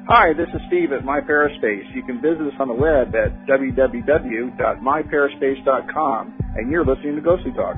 Hi, this is Steve at MyParaspace. You can visit us on the web at www.myparaspace.com, and you're listening to Ghostly Talk.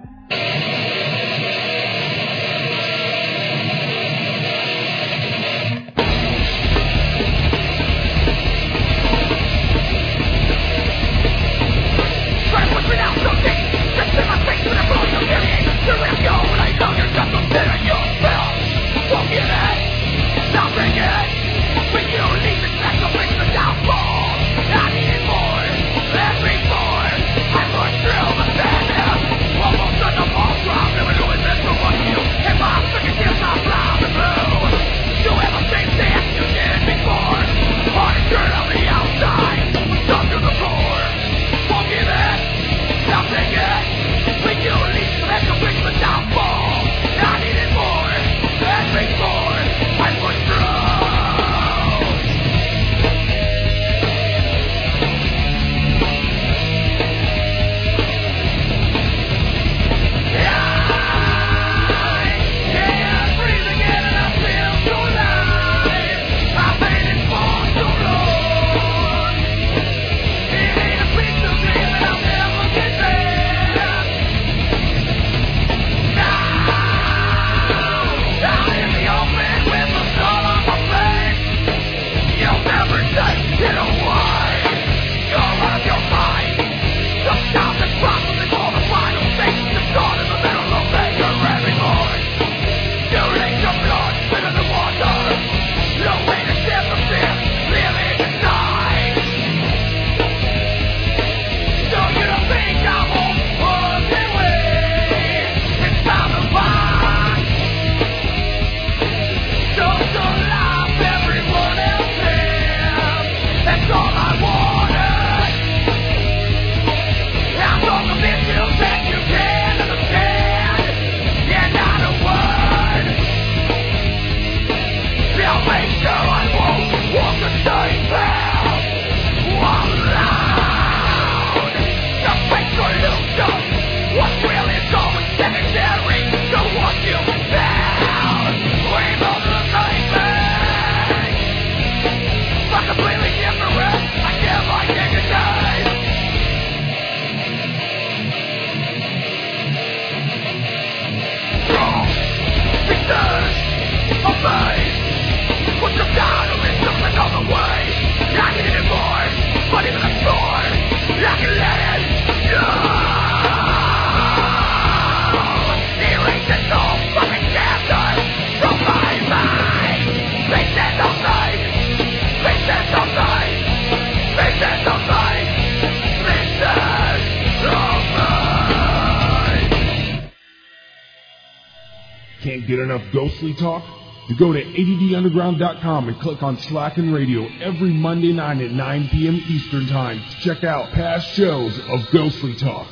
Can't get enough Ghostly Talk? You go to addunderground.com and click on Slackin' Radio every Monday night at 9 p.m. Eastern Time to check out past shows of Ghostly Talk.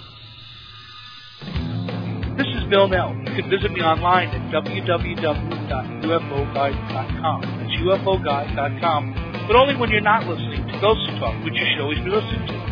This is Bill Nell. You can visit me online at www.ufoguide.com. That's ufoguide.com, but only when you're not listening to Ghostly Talk, which you should always be listening to.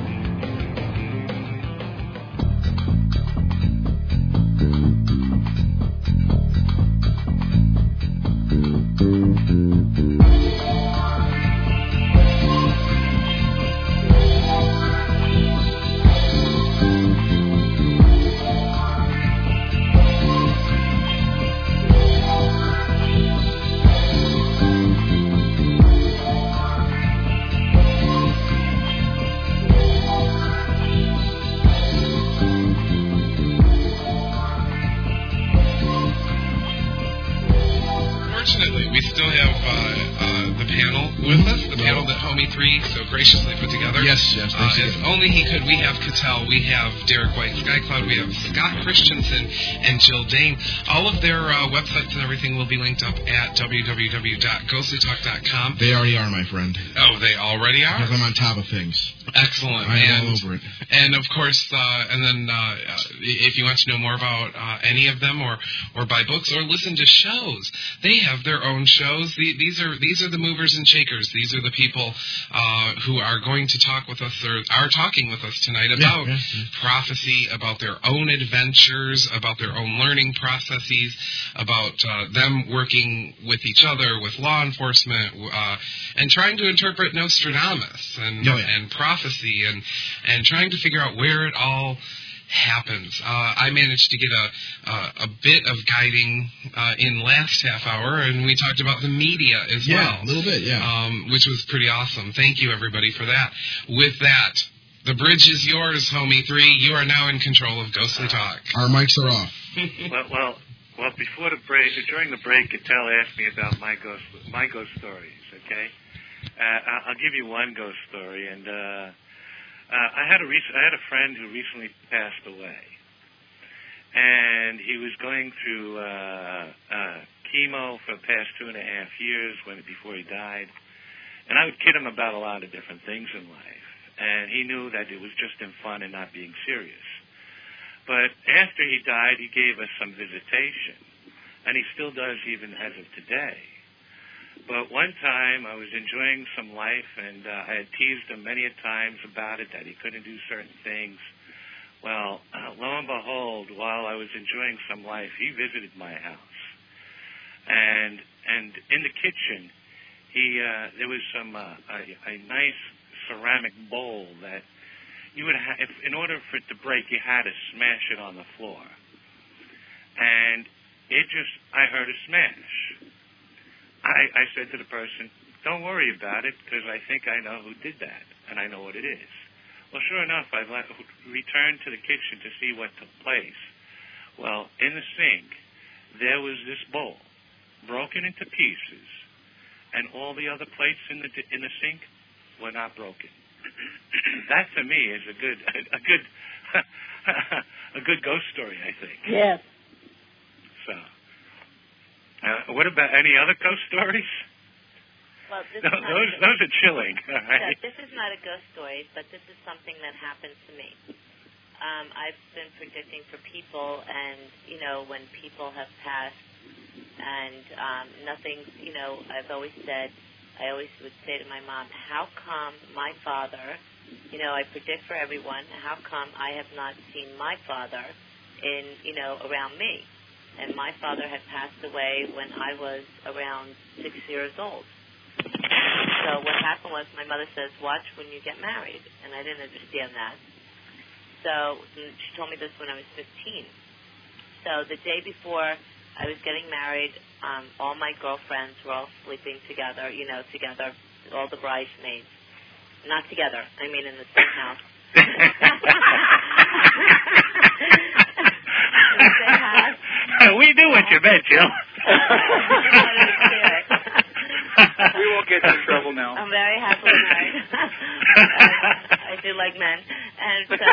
Only he could. We have Cattell, we have Derek White, Skycloud, we have Scott Christensen, and Jill Dane. All of their websites and everything will be linked up at www.ghostlytalk.com. They already are, my friend. Oh, they already are? Because I'm on top of things. Excellent. I'm all over it. And of course, if you want to know more about any of them, or buy books, or listen to shows, they have their own shows. These are the movers and shakers. These are the people who are going to talk with us, or are talking with us tonight about prophecy, about their own adventures, about their own learning processes, about them working with each other, with law enforcement, and trying to interpret Nostradamus and prophecy, and trying to figure out where it all happens. I managed to get a bit of guiding in last half hour, and we talked about the media as well. Yeah, a little bit, which was pretty awesome. Thank you, everybody, for that. With that, the bridge is yours, Homie 3. You are now in control of Ghostly Talk. Our mics are off. Well, before the break, during the break, Cattell asked me about my ghost stories. Okay, I'll give you one ghost story, and I had a friend who recently passed away, and he was going through chemo for the past 2.5 years before he died, and I would kid him about a lot of different things in life, and he knew that it was just in fun and not being serious. But after he died, he gave us some visitation, and he still does even as of today. But one time I was enjoying some life, and I had teased him many a times about it, that he couldn't do certain things. Well, lo and behold, while I was enjoying some life, he visited my house. And in the kitchen, there was a nice ceramic bowl that you would have, in order for it to break, you had to smash it on the floor. And I heard a smash. I said to the person, don't worry about it, because I think I know who did that, and I know what it is. Well, sure enough, I returned to the kitchen to see what took place. Well, in the sink, there was this bowl, broken into pieces, and all the other plates in the sink were not broken. That, to me, is a good ghost story, I think. Yes. So. What about any other ghost stories? Well, those are chilling. Right? Yeah, this is not a ghost story, but this is something that happened to me. I've been predicting for people, and, when people have passed, and nothing, I always would say to my mom, how come my father, I predict for everyone, how come I have not seen my father around me? And my father had passed away when I was around 6 years old. So what happened was my mother says, watch when you get married. And I didn't understand that. So she told me this when I was 15. So the day before I was getting married, all my girlfriends were all sleeping together, together, all the bridesmaids. Not together, I mean in the same house. We knew what you meant, Jill. We won't get you in trouble now. I'm very happily married. I do like men. And so,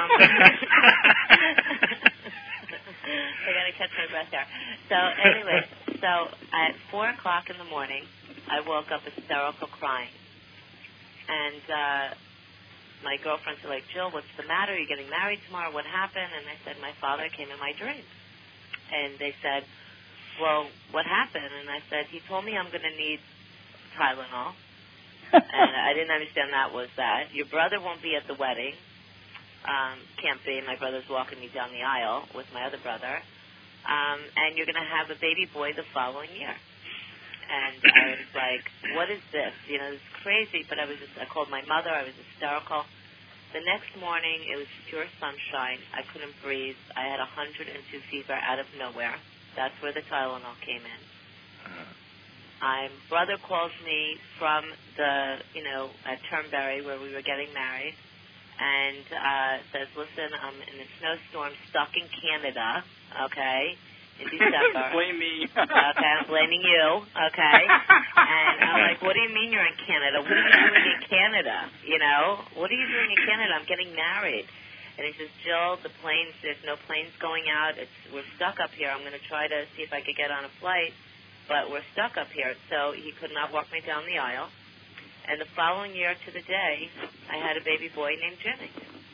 I got to catch my breath there. So, anyway, at 4 o'clock in the morning, I woke up hysterical crying. And my girlfriends were like, Jill, what's the matter? Are you getting married tomorrow? What happened? And I said, my father came in my dream. And they said, well, what happened? And I said, he told me I'm going to need Tylenol. And I didn't understand that was that. Your brother won't be at the wedding. Can't be. My brother's walking me down the aisle with my other brother. And you're going to have a baby boy the following year. And I was like, what is this? It's crazy. But I called my mother. I was hysterical. The next morning, it was pure sunshine. I couldn't breathe. I had 102 fever out of nowhere. That's where the Tylenol came in. My brother calls me from at Turnberry, where we were getting married, and says, listen, I'm in a snowstorm stuck in Canada, okay, in December. Blame me. Okay, I'm blaming you, okay? And I'm like, what do you mean you're in Canada? What are you doing in Canada? What are you doing in Canada? I'm getting married. And he says, Jill, there's no planes going out. We're stuck up here. I'm going to try to see if I could get on a flight, but we're stuck up here. So he could not walk me down the aisle. And the following year to the day, I had a baby boy named Jimmy.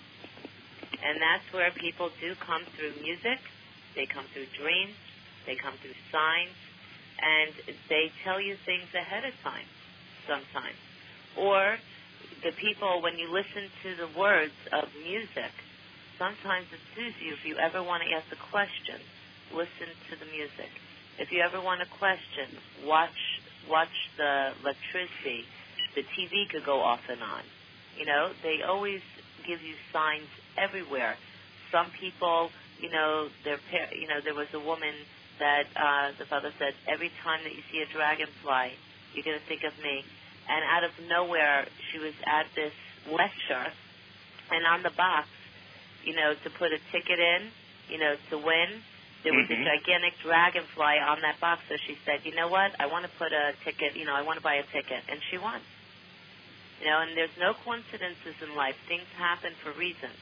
And that's where people do come through music, they come through dreams, they come through signs, and they tell you things ahead of time sometimes. Or the people, when you listen to the words of music, sometimes it soothes you. If you ever want to ask a question, listen to the music. If you ever want a question, watch the electricity. The TV could go off and on. You know, they always give you signs everywhere. Some people, there was a woman that the father said, every time that you see a dragonfly, you're going to think of me. And out of nowhere, she was at this lecture, and on the box, to put a ticket in, to win, there was a gigantic dragonfly on that box. So she said, you know what, I want to put a ticket, I want to buy a ticket. And she won. And there's no coincidences in life. Things happen for reasons.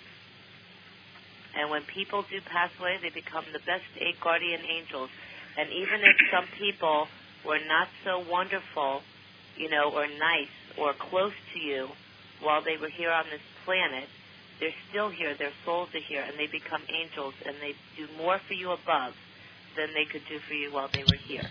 And when people do pass away, they become the best 8 guardian angels. And even if some people were not so wonderful, or nice or close to you while they were here on this planet, they're still here. Their souls are here, and they become angels, and they do more for you above than they could do for you while they were here.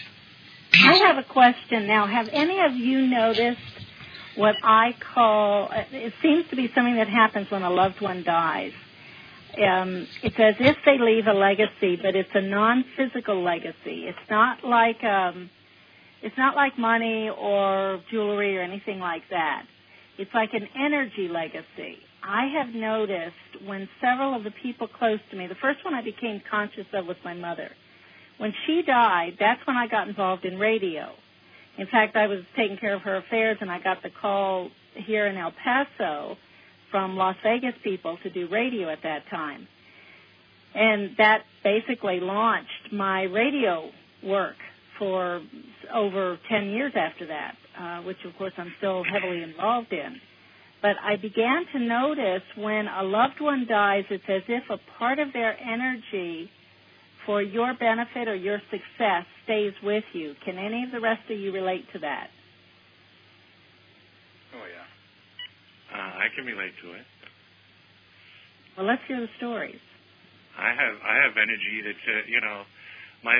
I have a question now. Have any of you noticed what I call, it seems to be something that happens when a loved one dies. It's as if they leave a legacy, but it's a non-physical legacy. It's not like money or jewelry or anything like that. It's like an energy legacy. I have noticed when several of the people close to me, the first one I became conscious of was my mother. When she died, that's when I got involved in radio. In fact, I was taking care of her affairs, and I got the call here in El Paso from Las Vegas people to do radio at that time. And that basically launched my radio work for over 10 years after that, which, of course, I'm still heavily involved in. But I began to notice when a loved one dies, it's as if a part of their energy for your benefit or your success stays with you. Can any of the rest of you relate to that? Oh, yeah. I can relate to it. Well, let's hear the stories. I have energy that, my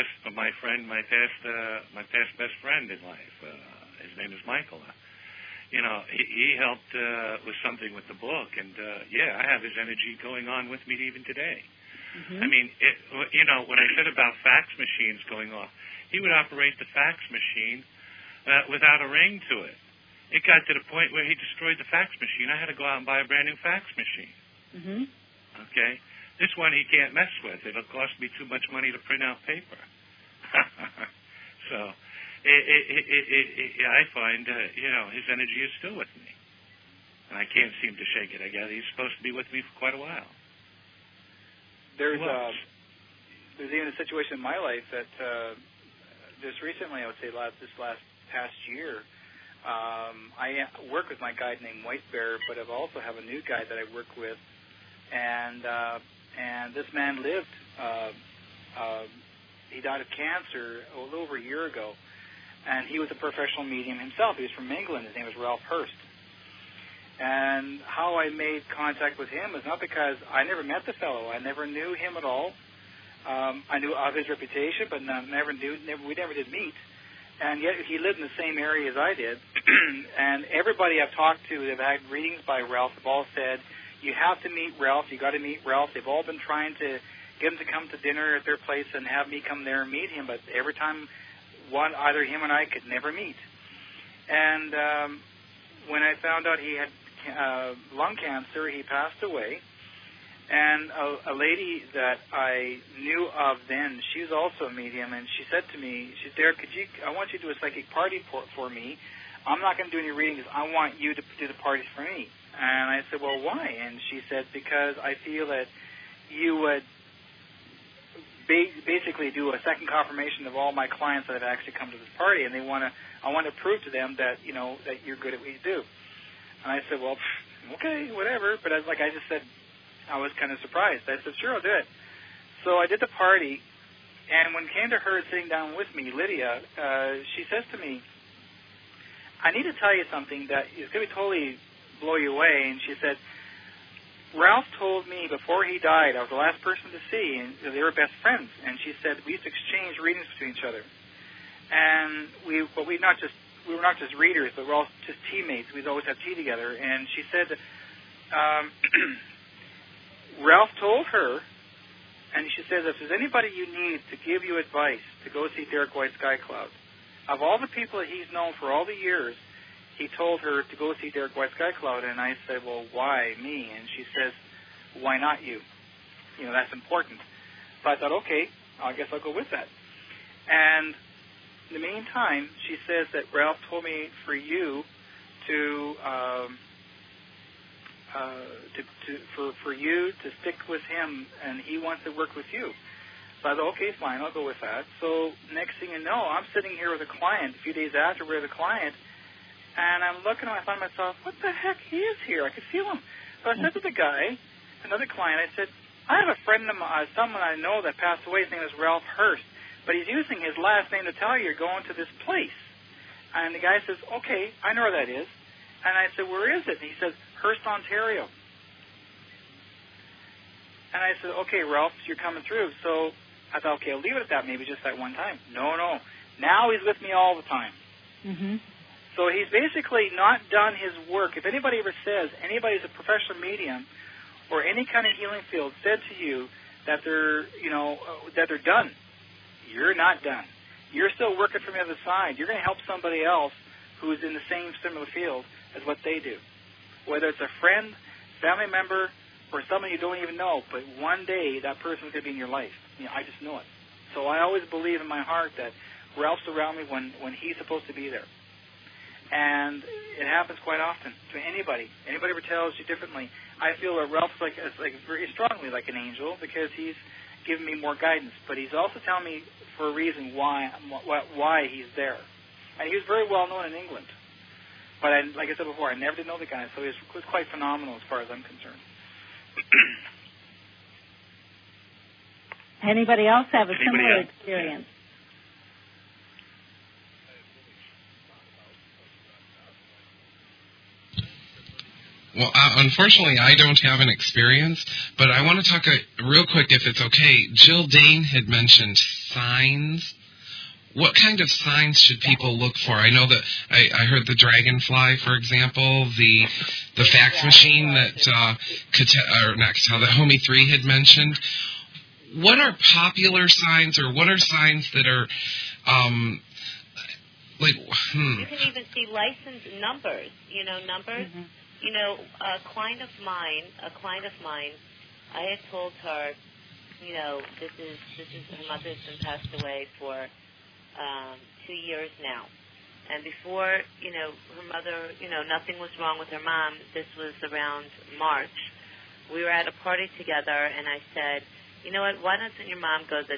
past best friend in life, his name is Michael. He helped with something with the book, and I have his energy going on with me even today. Mm-hmm. I mean, when I said about fax machines going off, he would operate the fax machine without a ring to it. It got to the point where he destroyed the fax machine. I had to go out and buy a brand new fax machine. Mm-hmm. Okay? This one he can't mess with. It'll cost me too much money to print out paper. So I find, his energy is still with me. And I can't seem to shake it. I guess he's supposed to be with me for quite a while. There's even a situation in my life that just recently, I would say this last past year, I work with my guide named White Bear, but I also have a new guide that I work with, and this man lived. He died of cancer a little over a year ago, and he was a professional medium himself. He was from England. His name was Ralph Hurst. And how I made contact with him was not because I never met the fellow. I never knew him at all. I knew of his reputation, but we never did meet. And yet he lived in the same area as I did. And everybody I've talked to that have had readings by Ralph have all said, you have to meet Ralph. You got to meet Ralph. They've all been trying to get him to come to dinner at their place and have me come there and meet him. But every time, either him and I could never meet. And when I found out he had lung cancer, he passed away. And a lady that I knew of then, she's also a medium, and she said to me, she said, Derek, I want you to do a psychic party for me. I'm not going to do any readings. I want you to do the parties for me. And I said, well, why? And she said, because I feel that you would basically do a second confirmation of all my clients that have actually come to this party, and I want to prove to them that, that you're good at what you do. And I said, well, okay, whatever. But I just said, I was kind of surprised. I said, sure, I'll do it. So I did the party, and when it came to her sitting down with me, Lydia, she says to me, I need to tell you something that is going to totally blow you away. And she said, Ralph told me before he died, I was the last person to see, and they were best friends. And she said we used to exchange readings between each other. And we were not just readers, but we're all just teammates. We'd always have tea together. And she said that, Ralph told her, and she says, if there's anybody you need to give you advice to go see Derek White Sky Cloud, of all the people that he's known for all the years, he told her to go see Derek White Sky Cloud. And I said, well, why me? And she says, why not you? You know, that's important. So I thought, okay, I guess I'll go with that. And in the meantime, she says that Ralph told me for you for you to stick with him, and he wants to work with you. So I thought, okay, fine, I'll go with that. So next thing you know, I'm sitting here with a client a few days after we're with a client, and I'm looking, and I find myself, what the heck, he is here. I could feel him. So I said to the guy, another client, I said, I have a friend of mine, someone I know that passed away. His name is Ralph Hurst, but he's using his last name to tell you you're going to this place. And the guy says, okay, I know where that is. And I said, where is it? And he says, Hurst, Ontario. And I said, okay, Ralph, you're coming through. So I thought, okay, I'll leave it at that, maybe just that one time. No. Now he's with me all the time. Mm-hmm. So he's basically not done his work. If anybody ever says, anybody's a professional medium or any kind of healing field said to you that they're done, you're not done. You're still working from the other side. You're going to help somebody else who's in the same similar field as what they do. Whether it's a friend, family member, or someone you don't even know, but one day that person's going to be in your life. I just know it. So I always believe in my heart that Ralph's around me when he's supposed to be there. And it happens quite often to anybody. Anybody ever tells you differently. I feel that Ralph's like very strongly like an angel because he's giving me more guidance. But he's also telling me for a reason why he's there. And he was very well known in England. But like I said before, I never did know the guy, so he was quite phenomenal as far as I'm concerned. Anybody else have a similar experience? Well, unfortunately, I don't have an experience, but I want to talk real quick, if it's okay. Jill Dane had mentioned signs. What kind of signs should people look for? I know that I heard the dragonfly, for example, the fax machine that that Homie 3 had mentioned. What are popular signs, or what are signs that are You can even see license numbers. Numbers. Mm-hmm. A client of mine, I had told her, this is her mother's been passed away for 2 years now. And before, her mother, nothing was wrong with her mom. This was around March. We were at a party together, and I said, you know what, why doesn't your mom go to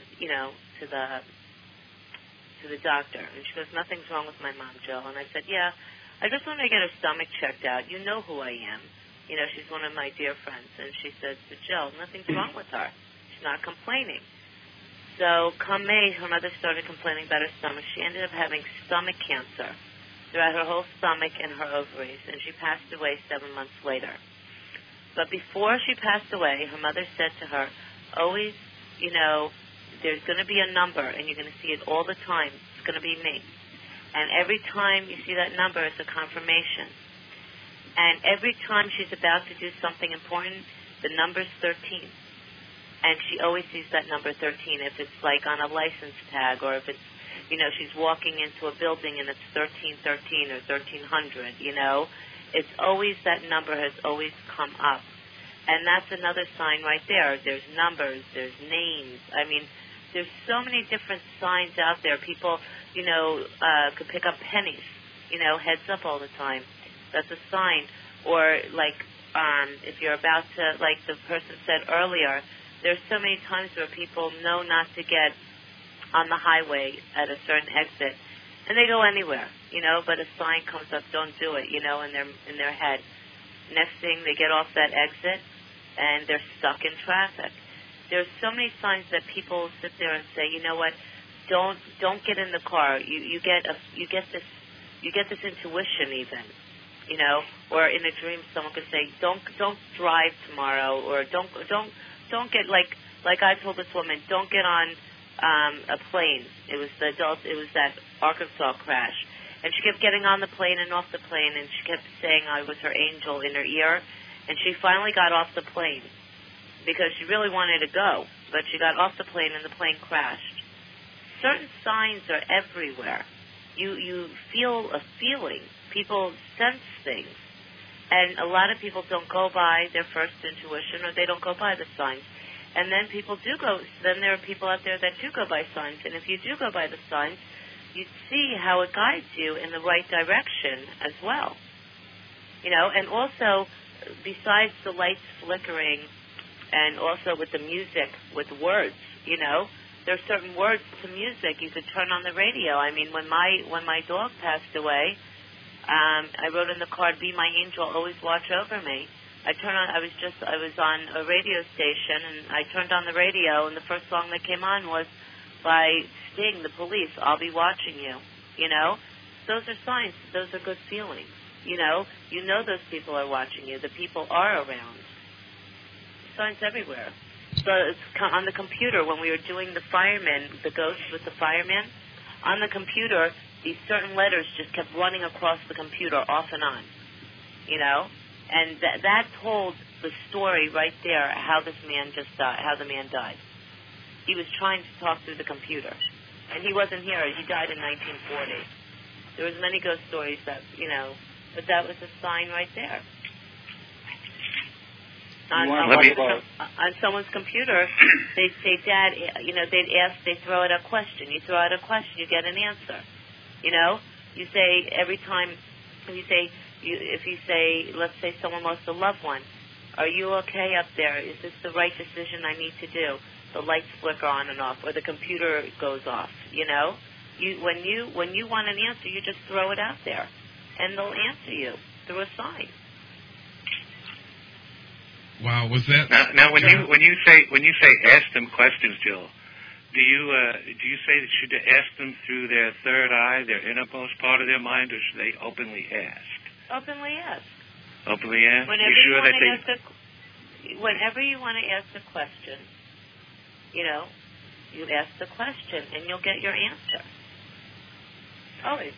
the doctor? And she goes, nothing's wrong with my mom, Jill. And I said, yeah, I just want to get her stomach checked out. You know who I am. She's one of my dear friends. And she said to Jill, nothing's wrong with her. She's not complaining. So come May, her mother started complaining about her stomach. She ended up having stomach cancer throughout her whole stomach and her ovaries, and she passed away 7 months later. But before she passed away, her mother said to her, always, there's going to be a number, and you're going to see it all the time. It's going to be me. And every time you see that number, it's a confirmation. And every time she's about to do something important, the number's 13. And she always sees that number 13 if it's like on a license tag, or if it's, she's walking into a building and it's 1313 or 1300, It's always, that number has always come up. And that's another sign right there. There's numbers, there's names. I mean, there's so many different signs out there. People, could pick up pennies, heads up all the time. That's a sign. Or if you're about to, like the person said earlier, there's so many times where people know not to get on the highway at a certain exit, and they go anywhere, but a sign comes up, don't do it, in their head. Next thing, they get off that exit, and they're stuck in traffic. There's so many signs that people sit there and say, you know what, don't get in the car. You get this you get this intuition even, you know, or in a dream someone could say, don't drive tomorrow, or don't get like I told this woman, don't get on a plane. It was that Arkansas crash. And she kept getting on the plane and off the plane, and she kept saying I was her angel in her ear. And she finally got off the plane because she really wanted to go, but she got off the plane and the plane crashed. Certain signs are everywhere. You feel a feeling. People sense things. And a lot of people don't go by their first intuition, or they don't go by the signs. And then then there are people out there that do go by signs. And if you do go by the signs, you see how it guides you in the right direction as well. You know, and also, besides the lights flickering, and also with the music, with words, you know, there are certain words to music you could turn on the radio. I mean, when my dog passed away, I wrote in the card, "Be my angel, always watch over me." I was on a radio station, and I turned on the radio, and the first song that came on was by Sting, The Police, "I'll Be Watching You." You know, those are signs. Those are good feelings. You know those people are watching you. The people are around. Signs everywhere. So it's on the computer when we were doing the firemen, the ghosts with the firemen. On the computer, these certain letters just kept running across the computer off and on. You know, and that told the story right there how this man just died, how the man died. He was trying to talk through the computer, and he wasn't here. He died in 1940. There was many ghost stories that, you know, but that was a sign right there. On someone's computer, they'd say, "Dad," you know, they'd throw out a question. You throw out a question, you get an answer. You know, you say every time, if you say, let's say someone lost a loved one, "Are you okay up there? Is this the right decision I need to do?" The lights flicker on and off, or the computer goes off. You know, when you want an answer, you just throw it out there, and they'll answer you through a sign. Wow, was that now when you say ask them questions, Jill? Do you say that should they ask them through their third eye, their innermost part of their mind, or should they openly ask? Openly ask. Openly ask. Whenever you sure whenever you want to ask a question, you know, you ask the question and you'll get your answer. Always.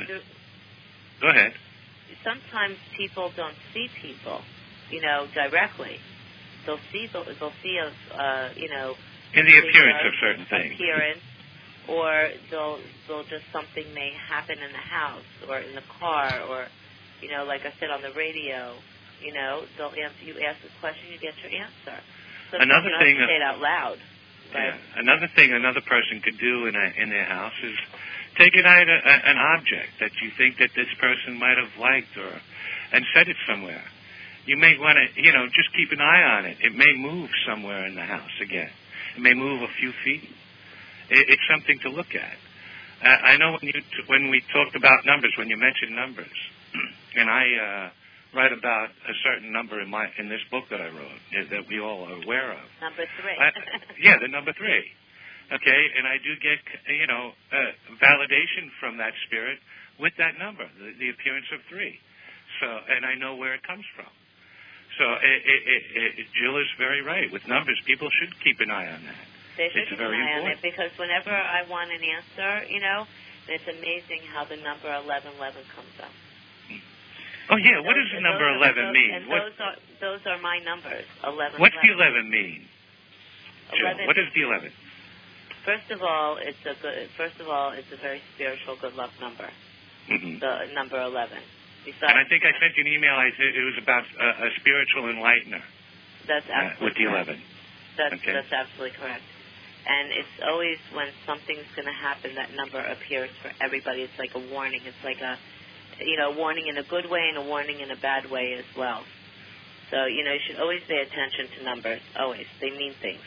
Go ahead. Sometimes people don't see people, you know, directly. They'll see a you know, in the appearance of certain things. Or they'll just something may happen in the house or in the car, or, you know, like I said on the radio, you know, they'll answer. You ask a question, you get your answer. So another thing, you don't have to say it out loud. Yeah. Another thing another person could do in their house is take an object that you think that this person might have liked, and set it somewhere. You may want to, you know, just keep an eye on it. It may move somewhere in the house again. It may move a few feet. It's something to look at. I know when we talked about numbers, when you mentioned numbers, and I write about a certain number in this book that I wrote that we all are aware of. Number 3. Yeah, the number 3. Okay, and I do get, you know, validation from that spirit with that number, the appearance of 3. So, and I know where it comes from. So Jill is very right. With numbers, people should keep an eye on that. They should keep an eye on it, because whenever I want an answer, you know, it's amazing how the number 1111 comes up. Oh, yeah. What does the number 11 mean? And those are my numbers, 11. What's the 11 mean? 11, what is the 11? First of all, it's a very spiritual, good luck number. Mm-hmm. The number 11. And I think I sent you an email. It was about a spiritual enlightener. That's absolutely with the 11. That's absolutely correct. And it's always when something's going to happen, that number appears for everybody. It's like a warning. It's like a, you know, warning in a good way and a warning in a bad way as well. So, you know, you should always pay attention to numbers. Always. They mean things.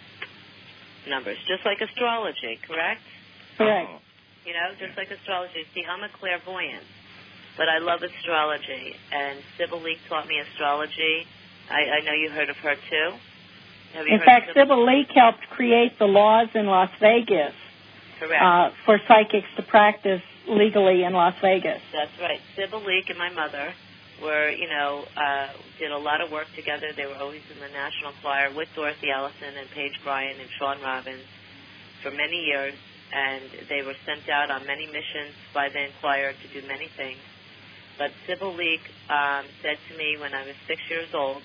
Numbers. Just like astrology, correct? Correct. You know, just like astrology. See, I'm a clairvoyant, but I love astrology. And Sybil Leek taught me astrology. I know you heard of her, too. Have you in fact, Sybil Leek helped create the laws in Las Vegas Correct. For psychics to practice legally in Las Vegas. That's right. Sybil Leek and my mother were, did a lot of work together. They were always in the National Choir with Dorothy Allison and Paige Bryan and Sean Robbins for many years, and they were sent out on many missions by the choir to do many things. But Sybil Leek said to me when I was 6 years old,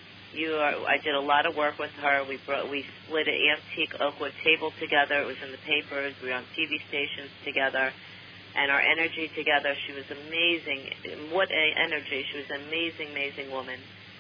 I did a lot of work with her. We split an antique oakwood table together. It was in the papers. We were on TV stations together. And our energy together, she was amazing. What energy. She was an amazing, amazing woman.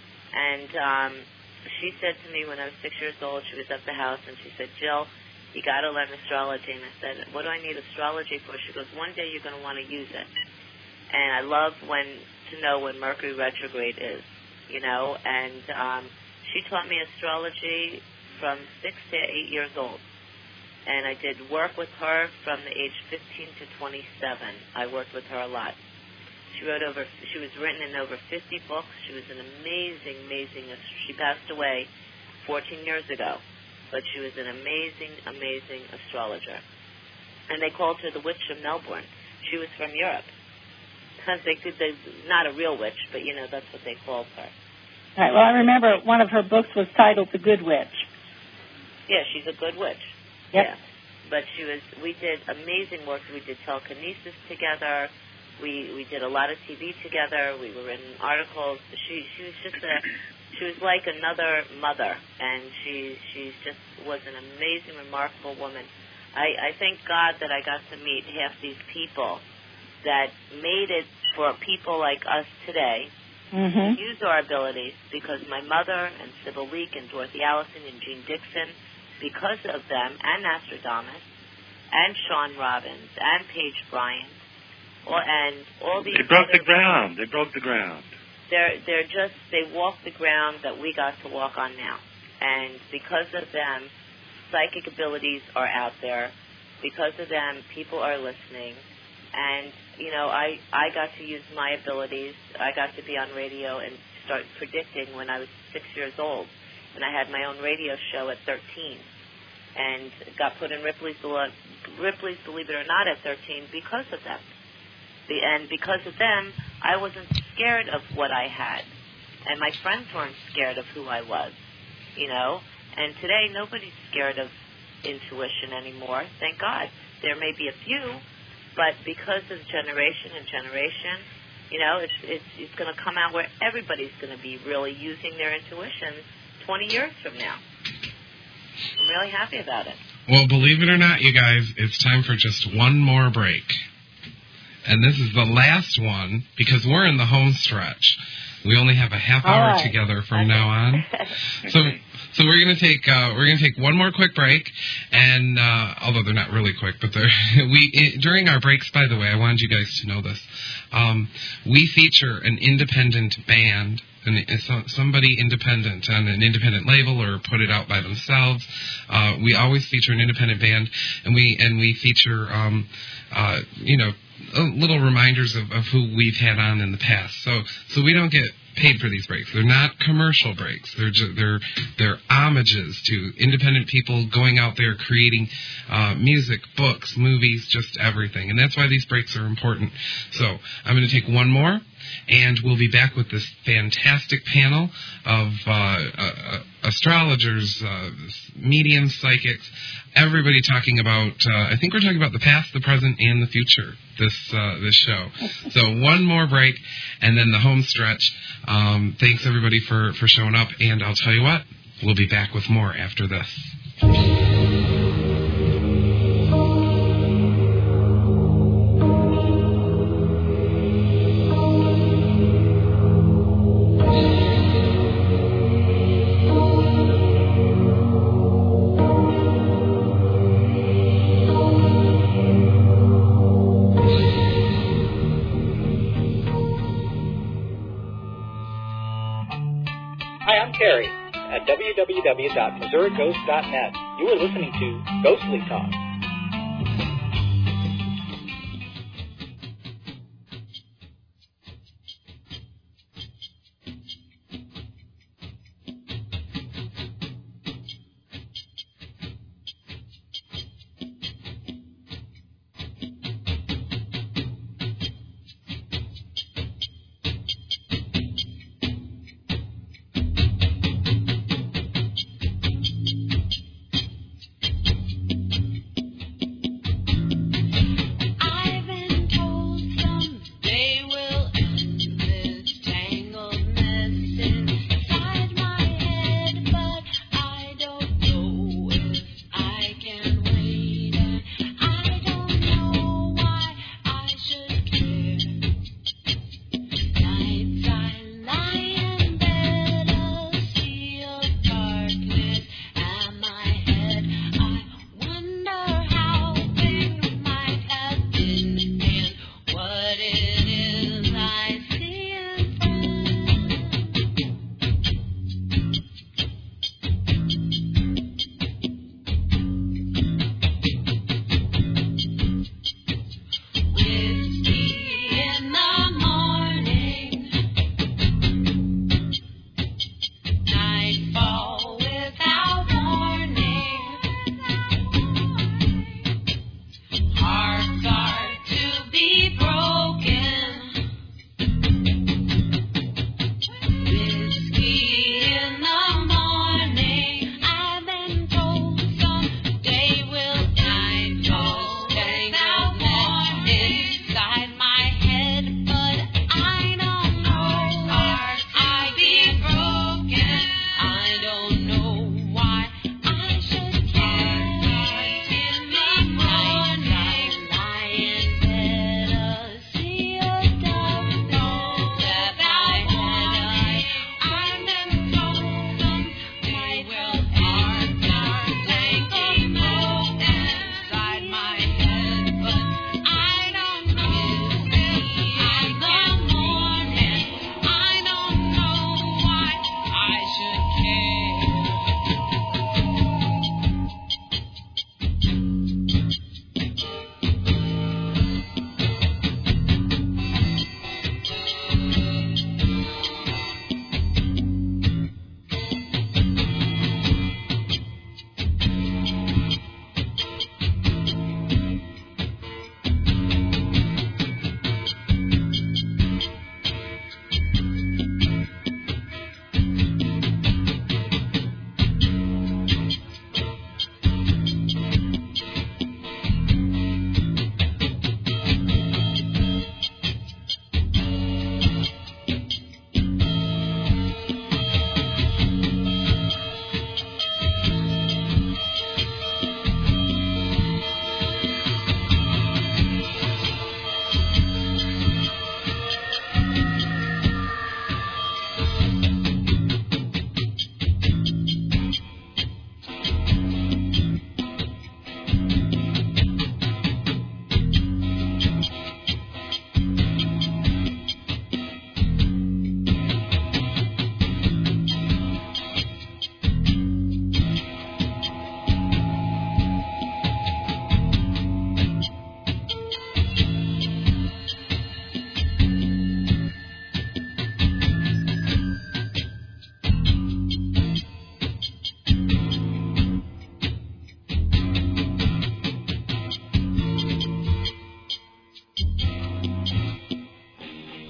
And she said to me when I was 6 years old, she was at the house, and she said, Jill, you got to learn astrology. And I said, what do I need astrology for? She goes, one day you're going to want to use it. And I love to know when Mercury retrograde is, And she taught me astrology from 6 to 8 years old. And I did work with her from the age 15 to 27. I worked with her a lot. She was written in over 50 books. She was an amazing, she passed away 14 years ago. But she was an amazing, amazing astrologer. And they called her the Witch of Melbourne. She was from Europe. Not a real witch, but, that's what they called her. Right. Well, I remember one of her books was titled The Good Witch. Yeah, she's a good witch. Yep. Yeah. But we did amazing work. We did telekinesis together. We did a lot of TV together. We were in articles. She was like another mother, and she just was an amazing, remarkable woman. I thank God that I got to meet half these people that made it for people like us today to use our abilities, because my mother and Sybil Leek and Dorothy Allison and Jean Dixon, because of them, and Nostradamus, and Sean Robbins, and Paige Bryan, and all these. They broke the ground. They broke the ground. They walk the ground that we got to walk on now. And because of them, psychic abilities are out there. Because of them, people are listening. And, I got to use my abilities. I got to be on radio and start predicting when I was 6 years old. And I had my own radio show at 13. And got put in Ripley's Believe It or Not at 13 because of them. And because of them, I wasn't scared of what I had. And my friends weren't scared of who I was, And today, nobody's scared of intuition anymore, thank God. There may be a few, but because of generation and generation, it's going to come out where everybody's going to be really using their intuition 20 years from now. I'm really happy about it. Well, believe it or not, you guys, it's time for just one more break. And this is the last one, because we're in the home stretch. We only have a half hour together from now on. So we're gonna take one more quick break, and although they're not really quick, but during our breaks, by the way, I wanted you guys to know this. We feature an independent band, somebody independent on an independent label or put it out by themselves. We always feature an independent band, and we feature little reminders of who we've had on in the past. So we don't get paid for these breaks. They're not commercial breaks. They're homages to independent people going out there creating music, books, movies, just everything. And that's why these breaks are important. So I'm going to take one more, and we'll be back with this fantastic panel of astrologers, mediums, psychics, everybody talking about, I think we're talking about the past, the present, and the future this show. So one more break, and then the home stretch. Thanks, everybody, for showing up, and I'll tell you what, we'll be back with more after this. www.missourighost.net. You are listening to Ghostly Talk.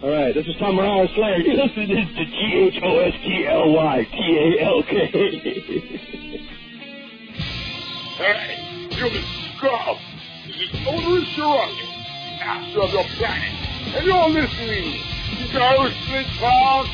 All right, this is Tom Morales Slayer. You're listening to GHOSTLYTALK. Hey, human scum! This is Oderus Uranium, master of the planet, and you're listening to Ghostly Talk.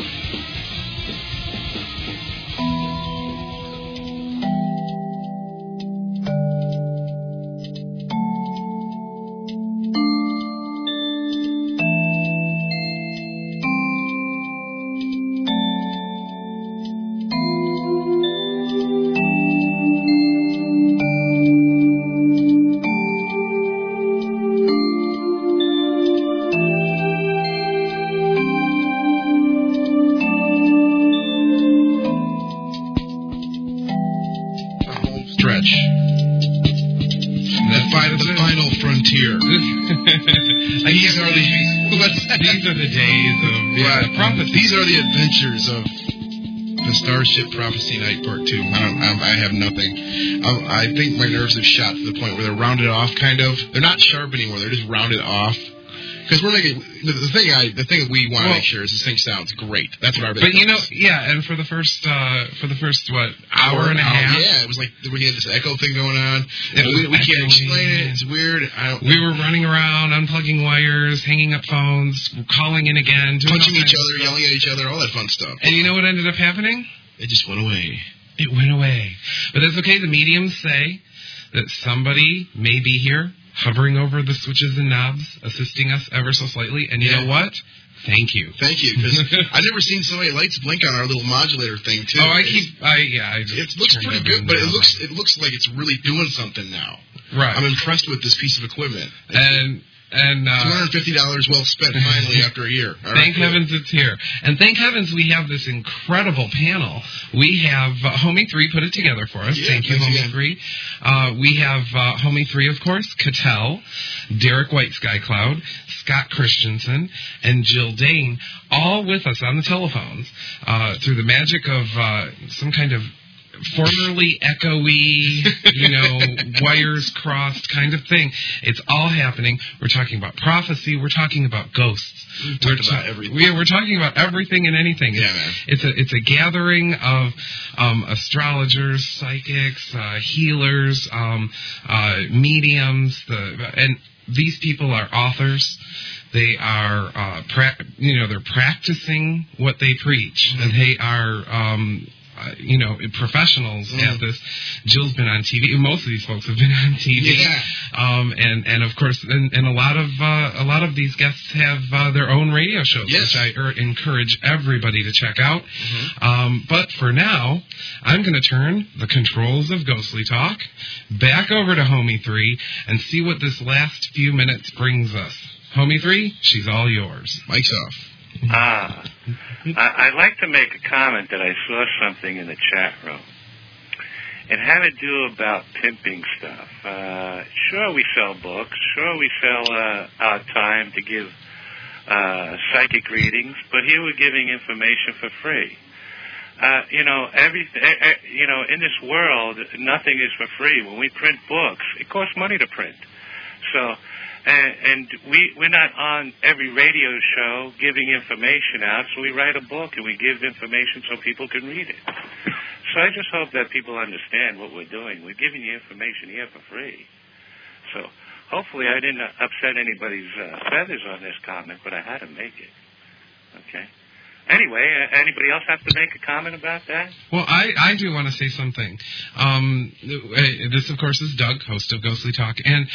These are the days of prophecy. These are the adventures of the Starship Prophecy Night Part 2. I have nothing. I think my nerves have shot to the point where they're rounded off, kind of. They're not sharp anymore. They're just rounded off. Because we're making the thing that we want to make sure is this thing sounds great. That's what our. But you know, yeah, and for the first hour and a half, yeah, it was like we had this echo thing going on. And we can't explain it. It's weird. We were running around, unplugging wires, hanging up phones, calling in again, punching each other, yelling at each other, all that fun stuff. And you know what ended up happening? It just went away. It went away. But that's okay. The mediums say that somebody may be here, hovering over the switches and knobs, assisting us ever so slightly. And you know what? Thank you. Thank you, because I've never seen so many lights blink on our little modulator thing, too. Oh, it looks pretty good, but it looks like it's really doing something now. Right. I'm impressed with this piece of equipment. And $250 well spent finally after a year. Thank heavens it's here. And thank heavens we have this incredible panel. We have Homie 3 put it together for us. Yeah, thank you, Homie 3. We have Homie 3, of course, Cattell, Derek White Skycloud, Scott Christensen, and Jill Dane, all with us on the telephones through the magic of some kind of formerly echoey, wires crossed kind of thing. It's all happening. We're talking about prophecy. We're talking about ghosts. We're talking about everything. Yeah, we're talking about everything and anything. Yeah, man. It's a gathering of astrologers, psychics, healers, mediums, and these people are authors. They are, they're practicing what they preach, and they are. Professionals at this. Jill's been on TV. Most of these folks have been on TV. Yeah. And of course, and a lot of these guests have their own radio shows, which I encourage everybody to check out. But for now, I'm going to turn the controls of Ghostly Talk back over to Homie 3 and see what this last few minutes brings us. Homie 3, she's all yours. Mike's off. I'd like to make a comment that I saw something in the chat room. It had to do about pimping stuff. Sure, we sell books. Sure, we sell our time to give psychic readings. But here we're giving information for free. In this world, nothing is for free. When we print books, it costs money to print. So. And we're not on every radio show giving information out, so we write a book and we give information so people can read it. So I just hope that people understand what we're doing. We're giving you information here for free. So hopefully I didn't upset anybody's feathers on this comment, but I had to make it. Okay. Anyway, anybody else have to make a comment about that? Well, I do want to say something. This, of course, is Doug, host of Ghostly Talk. And,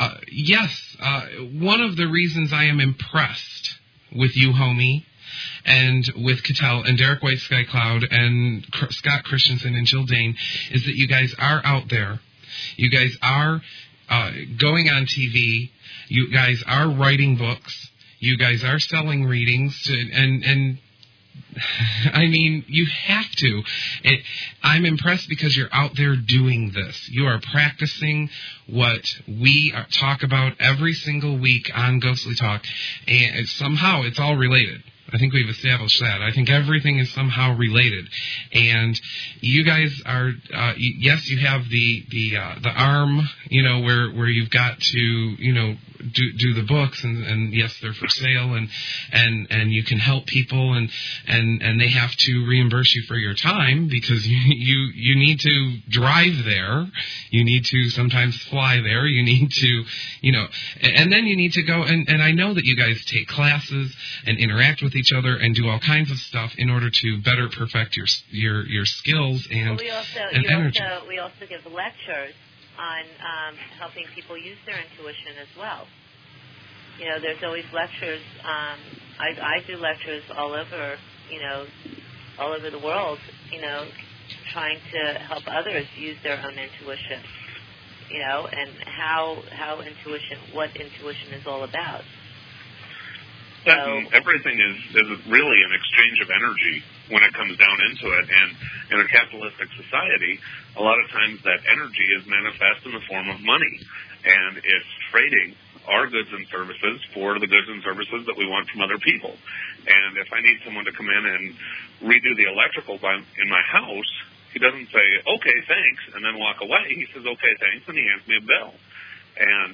one of the reasons I am impressed with you, Homie, and with Cattell and Derek White Skycloud and Scott Christensen and Jill Dane is that you guys are out there. You guys are going on TV. You guys are writing books. You guys are selling readings. And I mean, you have to. I'm impressed because you're out there doing this. You are practicing what we talk about every single week on Ghostly Talk, and somehow it's all related. I think we've established that. I think everything is somehow related, and you guys are. Yes, you have the arm, where you've got to, do the books, and yes, they're for sale, and you can help people, and they have to reimburse you for your time because you need to drive there, you need to sometimes fly there, you need to, and then you need to go, and I know that you guys take classes and interact with each other and do all kinds of stuff in order to better perfect your skills and energy. We also give lectures on helping people use their intuition as well. There's always lectures. I do lectures all over the world, trying to help others use their own intuition, and what intuition is all about. Everything is really an exchange of energy when it comes down into it. And in a capitalistic society, a lot of times that energy is manifest in the form of money. And it's trading our goods and services for the goods and services that we want from other people. And if I need someone to come in and redo the electrical in my house, he doesn't say, okay, thanks, and then walk away. He says, okay, thanks, and he hands me a bill. And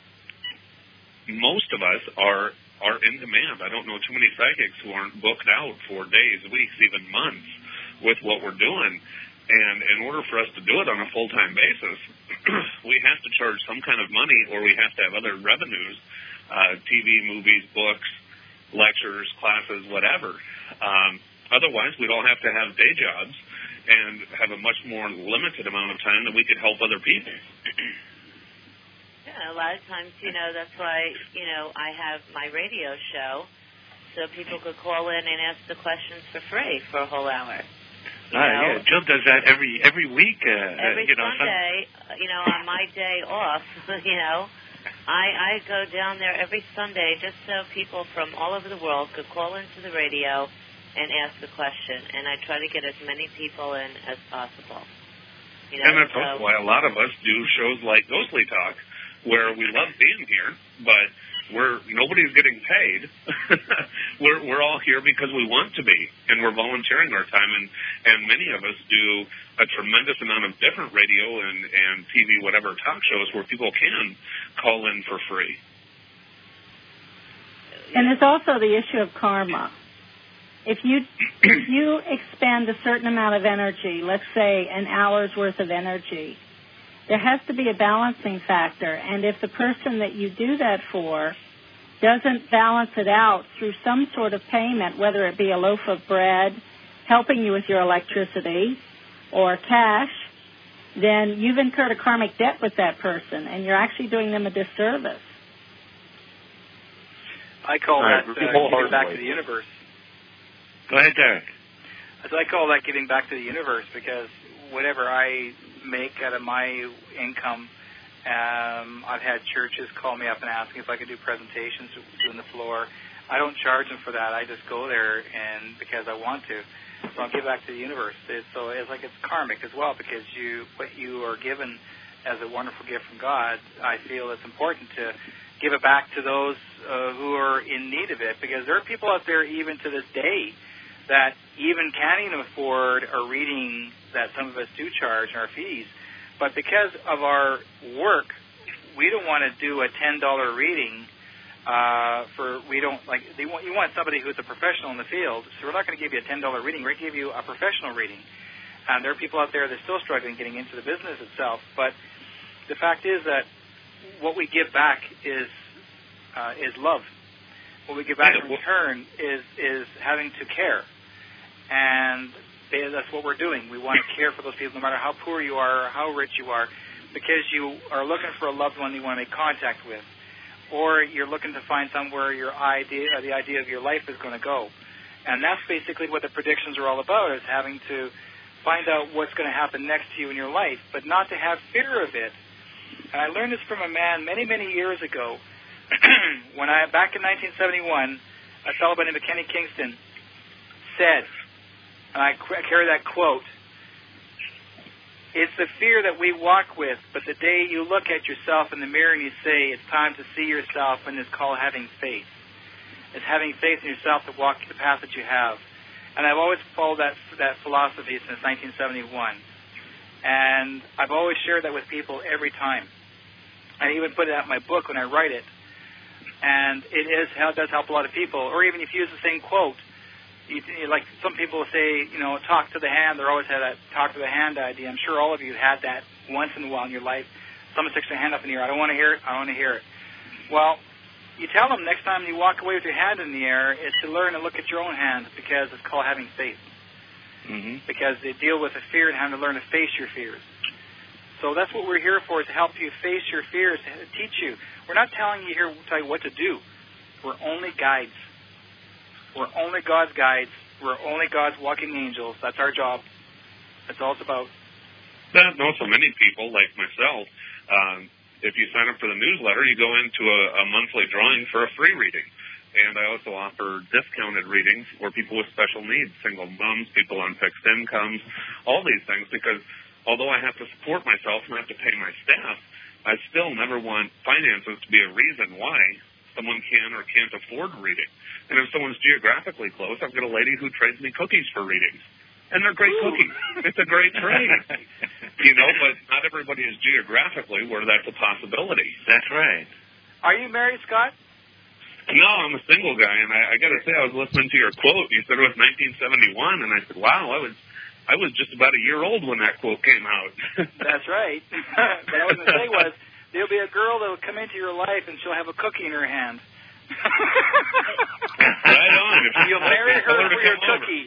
most of us are in demand. I don't know too many psychics who aren't booked out for days, weeks, even months with what we're doing. And in order for us to do it on a full-time basis, we have to charge some kind of money, or we have to have other revenues, TV, movies, books, lectures, classes, whatever. Otherwise, we'd all have to have day jobs and have a much more limited amount of time that we could help other people. A lot of times, that's why, I have my radio show so people could call in and ask the questions for free for a whole hour. Yeah, Jill does that every week. Every Sunday, on my day off, I go down there every Sunday just so people from all over the world could call into the radio and ask a question. And I try to get as many people in as possible. And that's also why a lot of us do shows like Ghostly Talk, where we love being here, but nobody's getting paid. we're all here because we want to be, and we're volunteering our time, and many of us do a tremendous amount of different radio and TV, whatever, talk shows where people can call in for free. And there's also the issue of karma. If you expend a certain amount of energy, let's say an hour's worth of energy, there has to be a balancing factor, and if the person that you do that for doesn't balance it out through some sort of payment, whether it be a loaf of bread, helping you with your electricity, or cash, then you've incurred a karmic debt with that person, and you're actually doing them a disservice. I call that giving back to the universe. Go ahead, Derek. So I call that giving back to the universe, because whatever I make out of my income, I've had churches call me up and ask me if I could do presentations doing the floor. I don't charge them for that. I just go there and because I want to. So I'll give back to the universe. So it's like it's karmic as well, because what you are given as a wonderful gift from God, I feel it's important to give it back to those who are in need of it, because there are people out there even to this day that even can't even afford a reading that some of us do charge in our fees. But because of our work, we don't want to do a $10 reading you want somebody who's a professional in the field, so we're not going to give you a $10 reading, we're going to give you a professional reading. And there are people out there that are still struggling getting into the business itself, but the fact is that what we give back is love. What we give back in return is having to care. And that's what we're doing. We want to care for those people no matter how poor you are or how rich you are, because you are looking for a loved one you want to make contact with, or you're looking to find somewhere the idea of your life is going to go. And that's basically what the predictions are all about, is having to find out what's going to happen next to you in your life, but not to have fear of it. And I learned this from a man many, many years ago. Back in 1971, a fellow by the name of Kenny Kingston said, and I carry that quote, "It's the fear that we walk with, but the day you look at yourself in the mirror and you say, it's time to see yourself, and it's called having faith. It's having faith in yourself to walk the path that you have." And I've always followed that philosophy since 1971. And I've always shared that with people every time. I even put it out in my book when I write it. And it does help a lot of people. Or even if you use the same quote, like some people say, talk to the hand. They always had that talk to the hand idea. I'm sure all of you had that once in a while in your life. Someone sticks their hand up in the air. I don't want to hear it. I want to hear it. Well, you tell them next time you walk away with your hand in the air is to learn to look at your own hand, because it's called having faith. Mm-hmm. Because they deal with a fear and having to learn to face your fears. So that's what we're here for, is to help you face your fears, to teach you. We're not telling you here, tell you what to do. We're only guides. We're only God's guides. We're only God's walking angels. That's our job. That's all it's about. That and also many people, like myself, if you sign up for the newsletter, you go into a monthly drawing for a free reading. And I also offer discounted readings for people with special needs, single moms, people on fixed incomes, all these things, because although I have to support myself and I have to pay my staff, I still never want finances to be a reason why someone can or can't afford reading. And if someone's geographically close, I've got a lady who trades me cookies for readings. And they're great cookies. It's a great trade. But not everybody is geographically where that's a possibility. That's right. Are you married, Scott? No, I'm a single guy, and I got to say, I was listening to your quote. You said it was 1971, and I said, wow, I was just about a year old when that quote came out. That's right. What I was going to say was, there'll be a girl that will come into your life, and she'll have a cookie in her hand. Right on. You'll marry her for your cookie.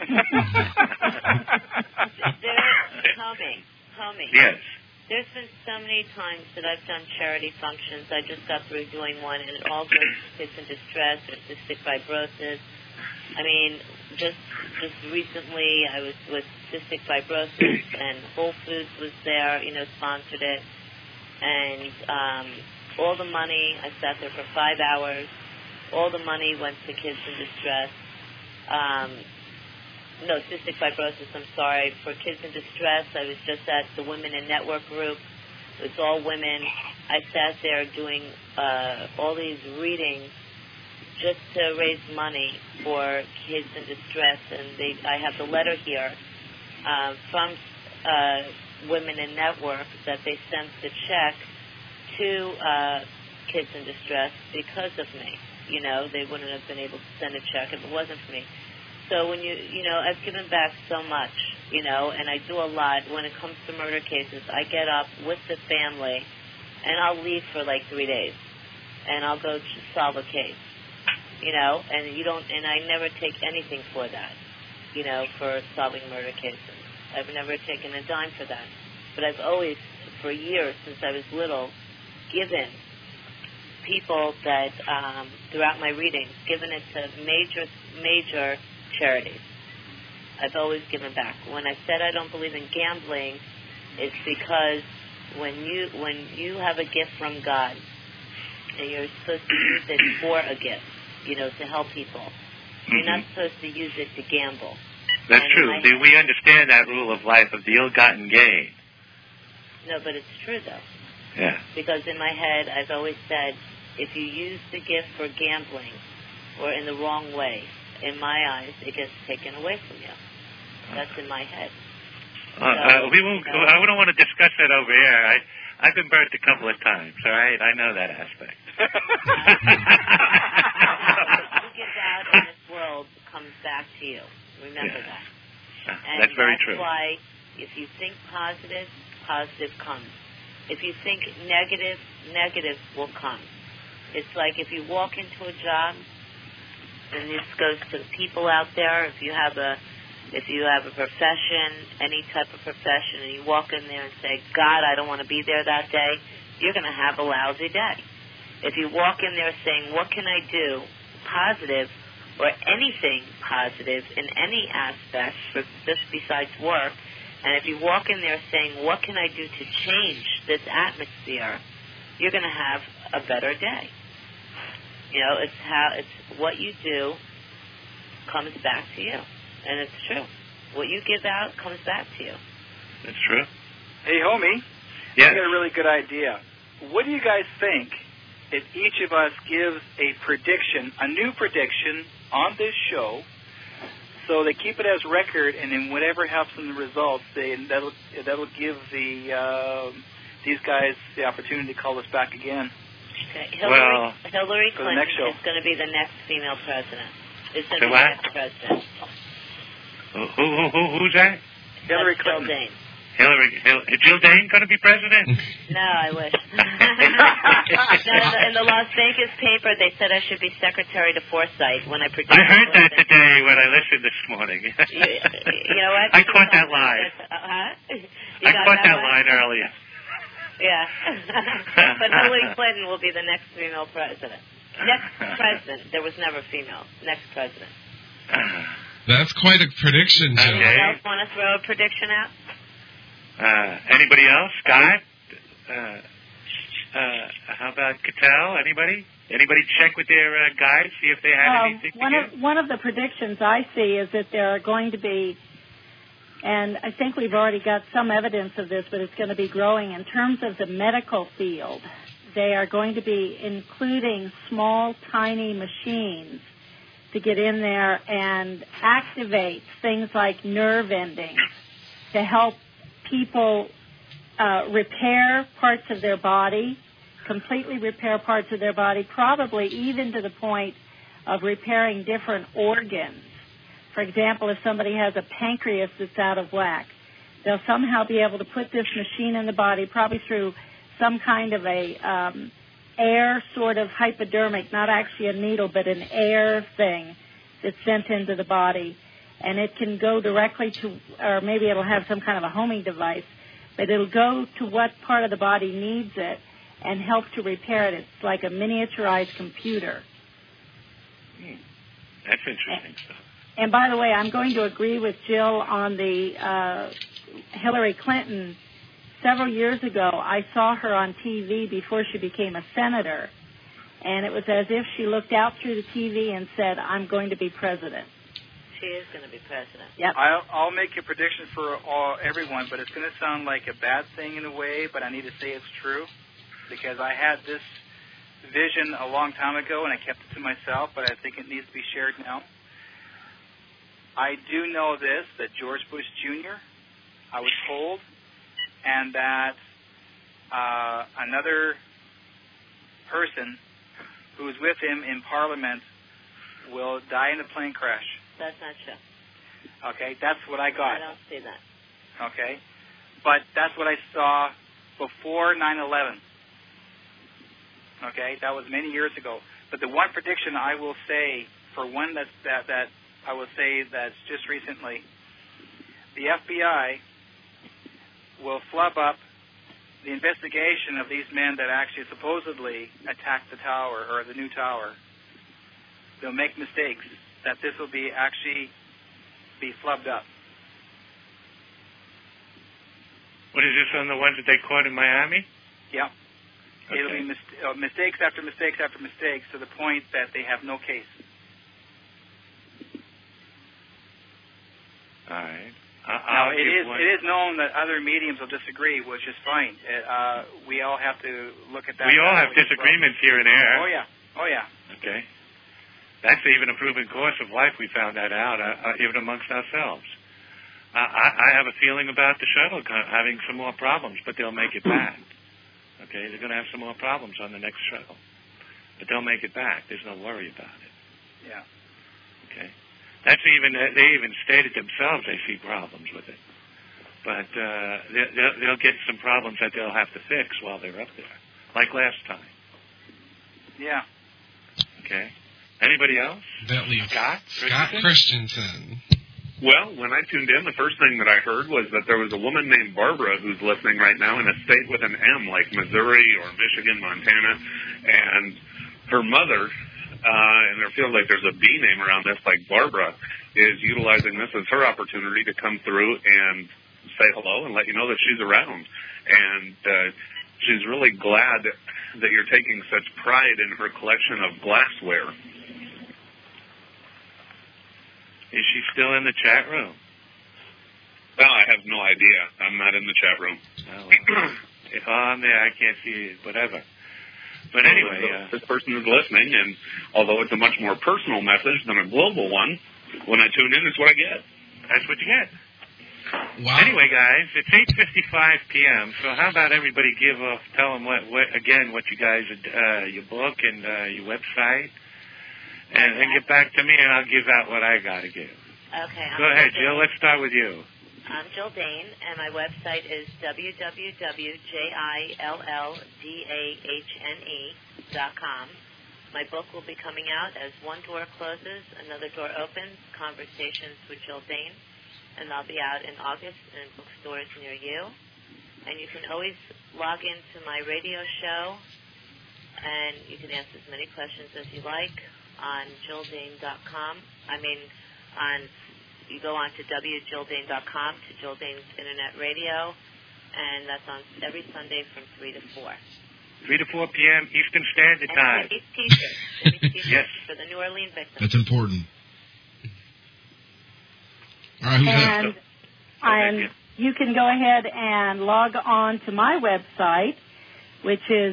Homie. Yes. There's been so many times that I've done charity functions. I just got through doing one, and it all goes to kids in distress or cystic fibrosis. I mean, just recently I was with cystic fibrosis, and Whole Foods was there, sponsored it. And all the money, I sat there for 5 hours. All the money went to kids in distress. No, cystic fibrosis, I'm sorry. For kids in distress, I was just at the Women in Network group. It was all women. I sat there doing all these readings just to raise money for kids in distress. And I have the letter here from Women in Network that they sent the check to kids in distress because of me. They wouldn't have been able to send a check if it wasn't for me. So when I've given back so much, and I do a lot. When it comes to murder cases, I get up with the family, and I'll leave for like 3 days, and I'll go solve a case, and I never take anything for that, for solving murder cases. I've never taken a dime for that. But I've always, for years, since I was little, given people that, throughout my readings, given it to major charities. I've always given back. When I said I don't believe in gambling, it's because when you have a gift from God, and you're supposed to use it for a gift, to help people, you're not supposed to use it to gamble. That's true. We understand that rule of life of the ill-gotten gain. No, but it's true, though. Yeah. Because in my head, I've always said, if you use the gift for gambling or in the wrong way, in my eyes, it gets taken away from you. That's in my head. We won't. I don't want to discuss that over here. I've been burnt a couple of times. All right, I know that aspect. What you give out in this world comes back to you. Remember that. And that's very true. That's why, if you think positive, positive comes. If you think negative, negative will come. It's like if you walk into a job. And this goes to the people out there. If you have a profession, any type of profession, and you walk in there and say, God, I don't want to be there that day, you're going to have a lousy day. If you walk in there saying, what can I do positive or anything positive in any aspect, just besides work, and if you walk in there saying, what can I do to change this atmosphere, you're going to have a better day. It's what you do comes back to you. And it's true. What you give out comes back to you. That's true. Hey, homie. Yes. I got a really good idea. What do you guys think if each of us gives a prediction, a new prediction on this show, so they keep it as record, and then whatever helps in the results, that'll give these guys the opportunity to call us back again. Okay. For Hillary the Clinton next show. is going to be the next female president. Is going Say to be what? the next president. Who's that? Hillary Clinton. Jill Dane. Jill Dane going to be president? No, I wish. No, in the Las Vegas paper, they said I should be secretary to Foresight when I predicted. I heard that today when I listened this morning. You know what? I caught that line. I caught that line earlier. Yeah. But Hillary Clinton will be the next female president. Next president. There was never female. Next president. That's quite a prediction, Jill. Anyone else want to throw a prediction out? Anybody else? Scott? How about Cattell? Anybody? Anybody check with their guys, see if they had anything to give? One of the predictions I see is that there are going to be, and I think we've already got some evidence of this, but it's going to be growing in terms of the medical field. They are going to be including small, tiny machines to get in there and activate things like nerve endings to help people repair parts of their body, completely repair parts of their body, probably even to the point of repairing different organs. For example, if somebody has a pancreas that's out of whack, they'll somehow be able to put this machine in the body, probably through some kind of a air sort of hypodermic, not actually a needle, but an air thing that's sent into the body. And it can go directly to, or maybe it'll have some kind of a homing device, but it'll go to what part of the body needs it and help to repair it. It's like a miniaturized computer. That's interesting stuff. And by the way, I'm going to agree with Jill on the Hillary Clinton. Several years ago, I saw her on TV before she became a senator, and it was as if she looked out through the TV and said, I'm going to be president. She is going to be president. Yep. I'll make a prediction for everyone, but it's going to sound like a bad thing in a way, but I need to say it's true because I had this vision a long time ago, and I kept it to myself, but I think it needs to be shared now. I do know this, that George Bush Jr., I was told, and that another person who's with him in Parliament will die in a plane crash. That's not true. Okay, that's what I got. I don't see that. Okay, but that's what I saw before 9/11. Okay, that was many years ago. But the one prediction I will say, for one that I will say that's just recently, the FBI will flub up the investigation of these men that actually supposedly attacked the tower, or the new tower. They'll make mistakes, that this will be flubbed up. What is this on the ones that they caught in Miami? Yeah. Okay. It'll be mistakes after mistakes after mistakes to the point that they have no case. All right. Now, it is known that other mediums will disagree, which is fine. We all have to look at that. We all have disagreements here and there. Oh, yeah. Oh, yeah. Okay. That's even a proven course of life. We found that out, even amongst ourselves. I have a feeling about the shuttle having some more problems, but they'll make it back. Okay, they're going to have some more problems on the next shuttle, but they'll make it back. There's no worry about it. Yeah. Okay. They even stated themselves they see problems with it, but they'll get some problems that they'll have to fix while they're up there, like last time. Yeah. Okay. Anybody else? That leaves Scott Christensen. Well, when I tuned in, the first thing that I heard was that there was a woman named Barbara who's listening right now in a state with an M, like Missouri or Michigan, Montana, and her mother, and there feels like there's a B name around this, like Barbara, is utilizing this as her opportunity to come through and say hello and let you know that she's around. And she's really glad that you're taking such pride in her collection of glassware. Is she still in the chat room? Well, I have no idea. I'm not in the chat room. Oh, well. If I'm there, I can't see it, whatever. But anyway... this person is listening, and although it's a much more personal message than a global one, when I tune in, it's what I get. That's what you get. Wow. Anyway, guys, it's 8:55 p.m. So how about everybody tell them what you guys, your book and your website, and then get back to me, and I'll give out what I got to give. Okay. Go ahead, Jill. Let's start with you. I'm Jill Dane, and my website is www.jilldahne.com. My book will be coming out as One Door Closes, Another Door Opens, Conversations with Jill Dane, and I'll be out in August in bookstores near you. And you can always log into my radio show, and you can ask as many questions as you like on JillDane.com. You go on to wjilldane.com to Jill Dane's Internet Radio, and that's on every Sunday from 3 to 4. 3 to 4 p.m. Eastern Standard Time. Yes. For the New Orleans victims. That's important. All right, who's next? And you can go ahead and log on to my website, which is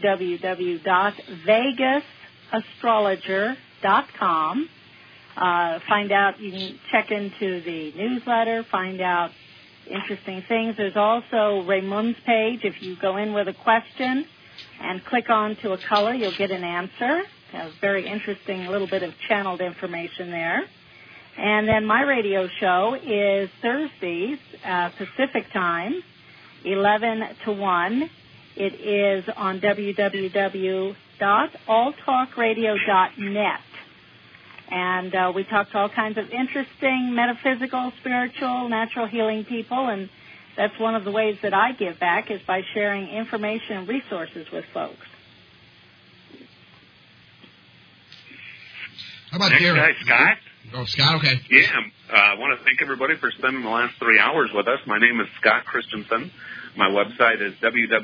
www.vegasastrologer.com. Find out, you can check into the newsletter, find out interesting things. There's also Raymond's page. If you go in with a question and click on to a color, you'll get an answer. A very interesting little bit of channeled information there. And then my radio show is Thursdays, Pacific Time, 11 to 1. It is on www.alltalkradio.net. And we talk to all kinds of interesting metaphysical, spiritual, natural healing people, and that's one of the ways that I give back is by sharing information and resources with folks. How about next Derek? Guy, Scott? Oh, Scott, okay. Yeah, I want to thank everybody for spending the last 3 hours with us. My name is Scott Christensen. My website is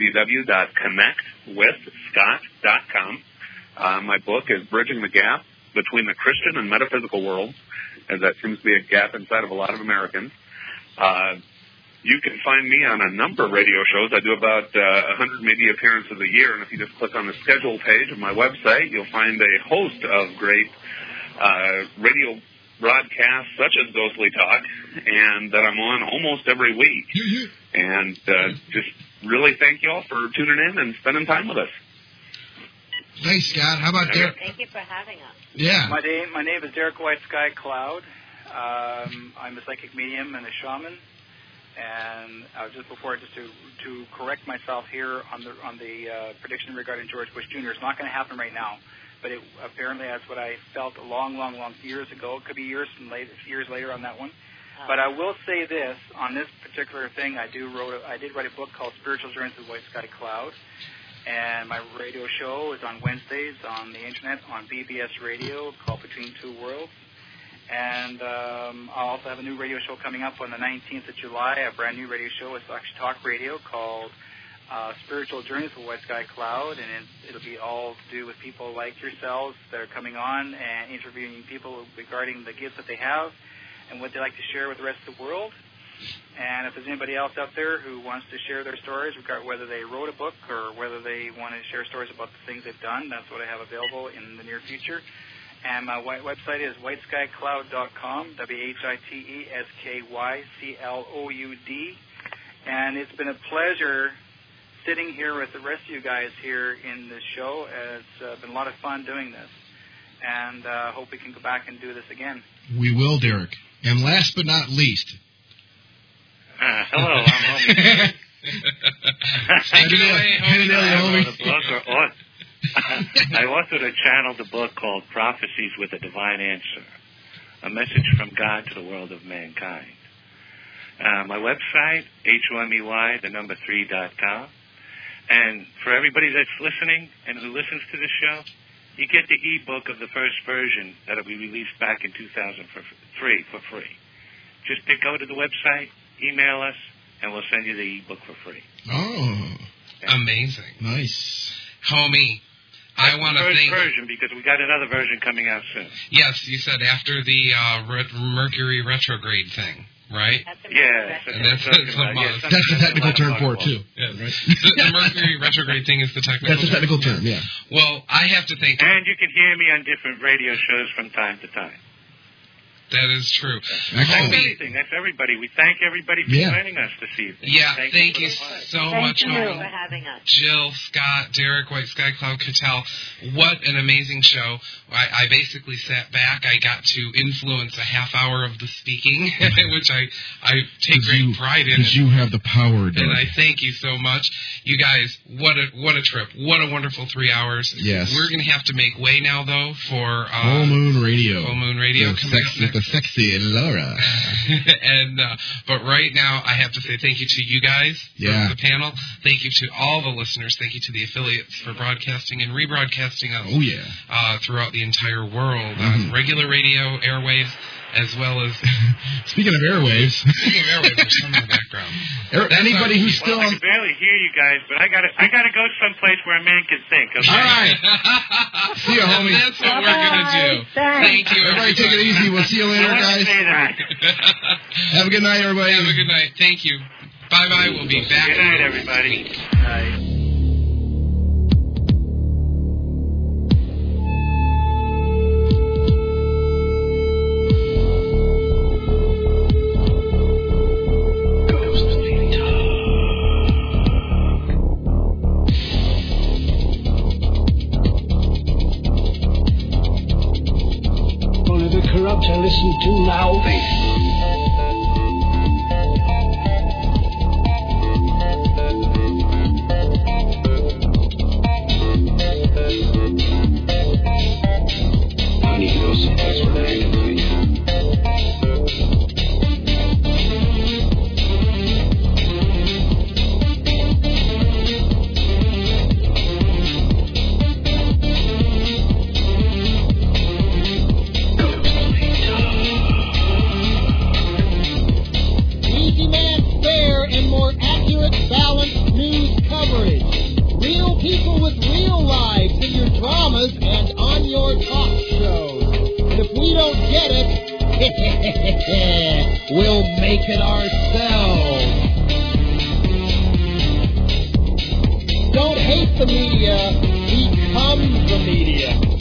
www.connectwithscott.com. My book is Bridging the Gap Between the Christian and Metaphysical Worlds, as that seems to be a gap inside of a lot of Americans. You can find me on a number of radio shows. I do about 100 maybe appearances a year, and if you just click on the schedule page of my website, you'll find a host of great radio broadcasts such as Ghostly Talk, and that I'm on almost every week. And just really thank you all for tuning in and spending time with us. Thanks, Scott. How about Derek? Thank you for having us. Yeah. My name is Derek White Sky Cloud. I'm a psychic medium and a shaman. And just before, just to correct myself here on the prediction regarding George Bush Jr., it's not going to happen right now. But apparently that's what I felt long years ago. It could be years later on that one. But I will say this, on this particular thing, I did write a book called Spiritual Journeys with White Sky Cloud. And my radio show is on Wednesdays on the Internet on BBS Radio called Between Two Worlds. And I'll also have a new radio show coming up on the 19th of July, a brand new radio show. It's actually talk radio called Spiritual Journeys with White Sky Cloud, and it'll be all to do with people like yourselves that are coming on and interviewing people regarding the gifts that they have and what they like to share with the rest of the world. And if there's anybody else out there who wants to share their stories, whether they wrote a book or whether they want to share stories about the things they've done, that's what I have available in the near future. And my website is whiteskycloud.com, WHITESKYCLOUD. And it's been a pleasure sitting here with the rest of you guys here in this show. It's been a lot of fun doing this. And I hope we can go back and do this again. We will, Derek. And last but not least. Hello, I'm Homie. I authored a channeled a book called Prophecies with a Divine Answer, a message from God to the world of mankind. My website, HOMEY3.com. And for everybody that's listening and who listens to this show, you get the e-book of the first version that will be released back in 2003 for free. Just go to the website, email us, and we'll send you the e-book for free. Oh. Amazing. Nice. Homie, I want to thank... First version, because we got another version coming out soon. Yes, you said after the Mercury retrograde thing, right? Yeah. That's the technical term for it, too. Yeah. The Mercury retrograde thing is the technical term? That's the technical term, yeah. Well, I have to thank... And you can hear me on different radio shows from time to time. That is true. That's everything. That's everybody. We thank everybody for joining us this evening. Yeah, thank you so much, Thank you for having us. Jill, Scott, Derek, White Sky Cloud, Cattell. What an amazing show. I basically sat back. I got to influence a half hour of the speaking, which I take great pride in. Because you have the power, and I thank you so much. You guys, what a trip. What a wonderful 3 hours. Yes. We're going to have to make way now, though, for Full Moon Radio. Full Moon Radio. The sexy and Laura. And but right now, I have to say thank you to you guys, the panel. Thank you to all the listeners. Thank you to the affiliates for broadcasting and rebroadcasting us throughout the entire world on regular radio, airwaves, as well as... Speaking of airwaves... there's some in the background. Anybody who's still... I can barely hear you guys, but I gotta go someplace where a man can think. Okay? All right. See you, homie. That's what we're going to do. Thank you, everybody. Take it easy. We'll see you later, guys. Have a good night, everybody. Have a good night. Thank you. Bye-bye. We'll be back. Good night, everybody. Good night. Corrupt I listen to now. I need to go someplace where I can think. Balanced news coverage. Real people with real lives in your dramas and on your talk shows. And if we don't get it, we'll make it ourselves. Don't hate the media, become the media.